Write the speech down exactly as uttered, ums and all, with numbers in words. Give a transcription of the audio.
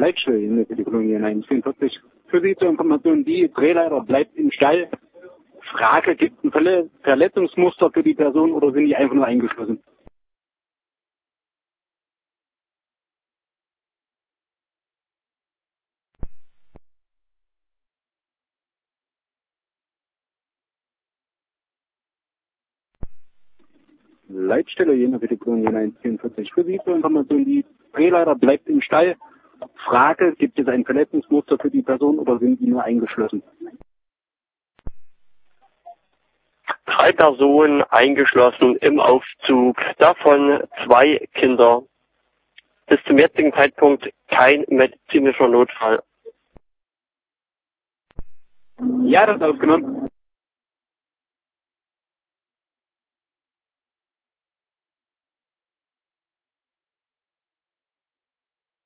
Leitstelle für die Kolonie eins vierundvierzig. Für Sie zur Information, die Drehleiter bleibt im Stall. Frage, gibt es ein Verle Verletzungsmuster für die Person oder sind die einfach nur eingeschlossen? Leitstelle Jena für die Kolonie eins vierundvierzig. Für Sie zur Information, die Drehleiter bleibt im Stall. Frage, gibt es ein Verletzungsmuster für die Person oder sind die nur eingeschlossen? Drei Personen eingeschlossen im Aufzug, davon zwei Kinder. Bis zum jetzigen Zeitpunkt kein medizinischer Notfall. Ja, das ist aufgenommen.